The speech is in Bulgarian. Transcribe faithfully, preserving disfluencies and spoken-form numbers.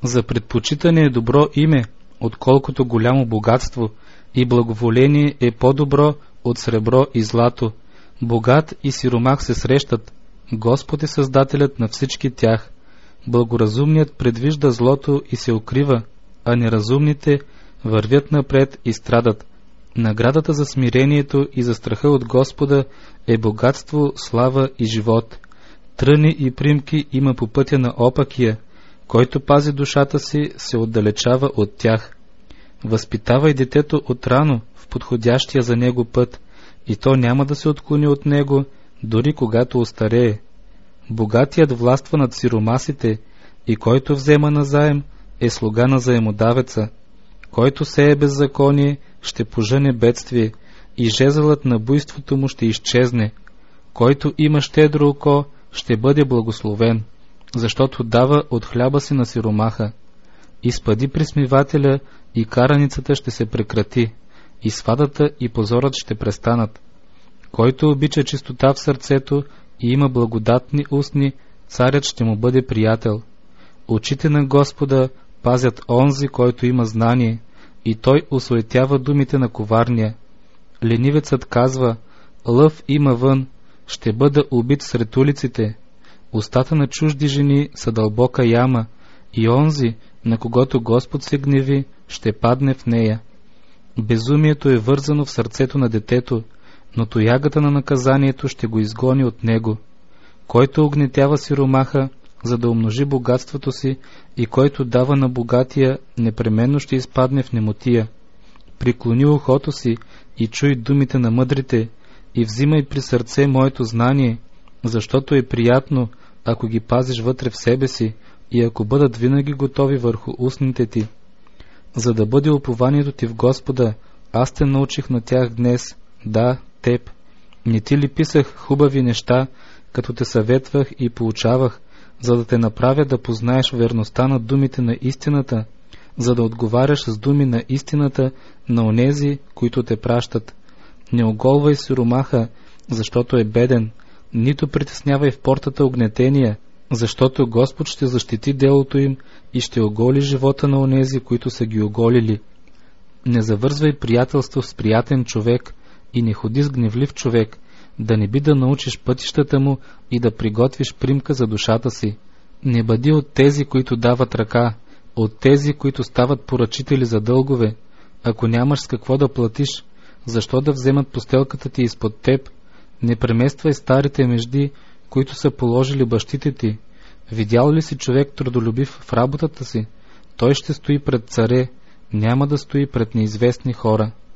За предпочитане е добро име, отколкото голямо богатство, и благоволение е по-добро от сребро и злато. Богат и сиромах се срещат, Господ е създателят на всички тях. Благоразумният предвижда злото и се укрива, а неразумните вървят напред и страдат. Наградата за смирението и за страха от Господа е богатство, слава и живот. Тръни и примки има по пътя на опакия, който пази душата си, се отдалечава от тях. Възпитавай детето отрано в подходящия за него път, и то няма да се отклони от него, дори когато остарее. Богатият властва над сиромасите, и който взема назаем е слуга на заемодавеца. Който сее беззаконие, ще пожъне бедствие, и жезълът на буйството му ще изчезне. Който има щедро око, ще бъде благословен, защото дава от хляба си на сиромаха. Изпади присмивателя, и караницата ще се прекрати, и свадата и позорът ще престанат. Който обича чистота в сърцето и има благодатни устни, царят ще му бъде приятел. Очите на Господа пазят онзи, който има знание, и той осуетява думите на коварния. Ленивецът казва: лъв има вън, ще бъда убит сред улиците. Устата на чужди жени са дълбока яма, и онзи, на когото Господ се гневи, ще падне в нея. Безумието е вързано в сърцето на детето, но тоягата на наказанието ще го изгони от него. Който огнетява сиромаха, за да умножи богатството си, и който дава на богатия, непременно ще изпадне в немотия. Приклони ухото си и чуй думите на мъдрите, и взимай при сърце моето знание, защото е приятно, ако ги пазиш вътре в себе си, и ако бъдат винаги готови върху устните ти. За да бъде упованието ти в Господа, аз те научих на тях днес, да, теб. Не ти ли писах хубави неща, като те съветвах и поучавах, за да те направя да познаеш верността на думите на истината, за да отговаряш с думи на истината на онези, които те пращат. Не оголвай сиромаха, защото е беден, нито притеснявай в портата огнетения, защото Господ ще защити делото им и ще оголи живота на онези, които са ги оголили. Не завързвай приятелство с приятен човек и не ходи с гневлив човек, да не би да научиш пътищата му и да приготвиш примка за душата си. Не бъди от тези, които дават ръка, от тези, които стават поръчители за дългове. Ако нямаш с какво да платиш, защо да вземат постелката ти изпод теб? Не премествай старите межди, които са положили бащите ти. Видял ли си човек трудолюбив в работата си? Той ще стои пред царе, няма да стои пред неизвестни хора.